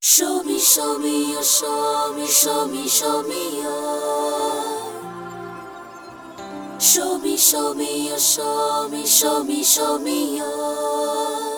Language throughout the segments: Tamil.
Show me, show me, you show me, show me, show me, you. Show me, show me, you show me, show me, show me, you.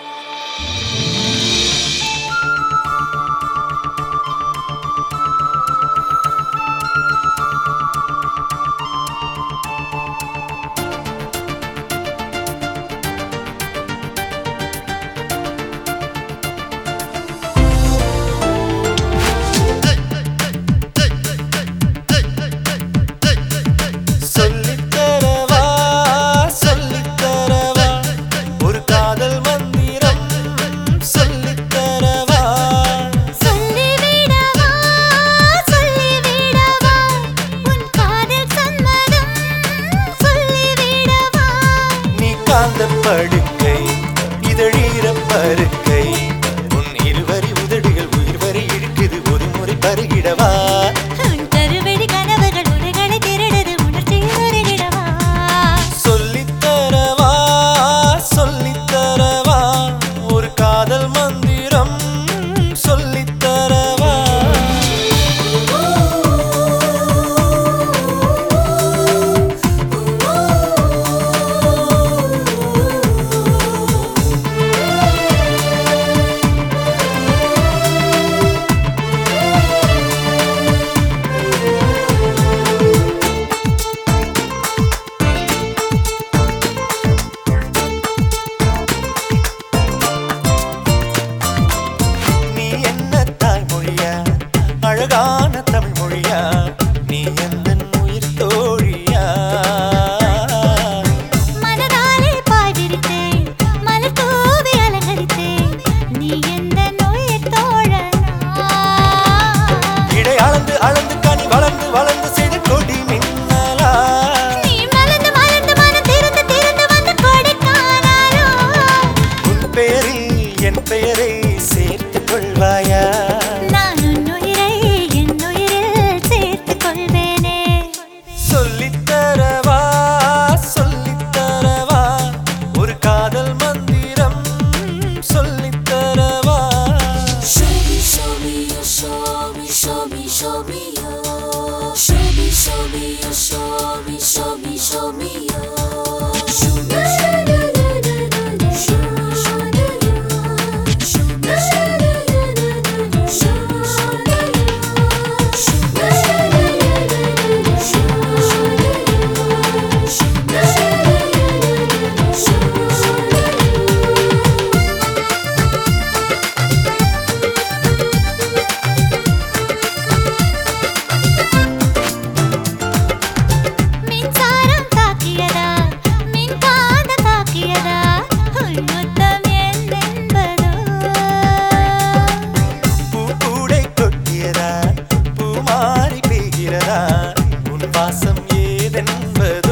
படுக்கை இதழீர பருக்கை உன் இருவரி உதடுகள் உயிர் வரை இழுக்குது ஒரு முறை பருகிடவா கருவெடி கனவுகள் உலகளை திருடுது உணர்ச்சியில் உருகிடவா சொல்லித்தரவா சொல்லித்தரவா ஒரு காதல் மந்திரம் சொல்லித்தரவா அழகான தமிழ் மொழியா நீ எந்த உயிர் தோழியா மனதாலே பாய் விரித்தேன் மலர் தூவி அலங்கரித்தேன் நீ எந்த உயிர் தோழனா இடை அளந்து அளந்து கனி வளர்ந்து வளர்ந்து செய்த கொடி மின்னலா நீ மலர்ந்து மலர்ந்து மனம் திறந்து திறந்து வந்த கொடை காணாலோ உன் பெயரில் என் பெயரை சேர்த்துக் கொள்வாயா சொல்லித்தரவா சொல்லித்தரவா ஒரு காதல் மந்திரம் சொல்லித்தரவா Show me, show me, you show me, show me, show me, you. Show me, show me, you show me, show me, show me, you. Show me, show me, show me, show me, you. Show me, show me, show me, show me, you. Show me, show me, show me, show me, you. Show me, show me, show me, show me, மின்சாரம் தாக்கியதா மின்காந்த தாக்கியதா உன்முத்தம் என்பதோ பூக்கூடை கொட்டியதா பூமாரி பெய்கிறதா உன் வாசம் ஏதென்பதோ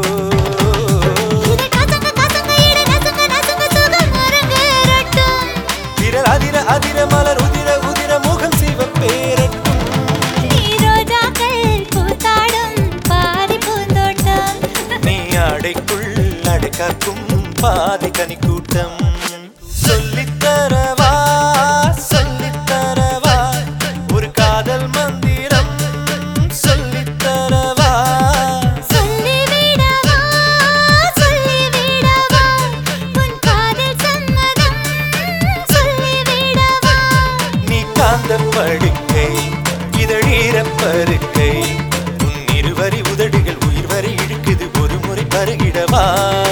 இதை கசங்க கசங்க இட நசுங்க நசுங்க சுகம் அரங்கேறட்டும் விரல் அதிர அதிர மலர் உதிர உதிர முகம் சிவப்பேரட்டும் நீ ரோஜாக்கள் பூத்தாடும் பாதி பூந்தோட்டம் நீ அடைக்குள் அடைக்காக்கும் பாதி கனி கூட்டம் சொல்லித்தரவா சொல்லித்தரவா ஒரு காதல் மந்திரம் சொல்லித்தரவா சொல்லிவிடவா சொல்லிவிடவா உன் காதல் சம்மதம் சொல்லிவிடவா நீ காந்த படுக்கை இதழீர பருக்கை உன் இருவரி உதடுகள் உயிர் வரை இழுக்குது ஒரு முறை பருகிடவா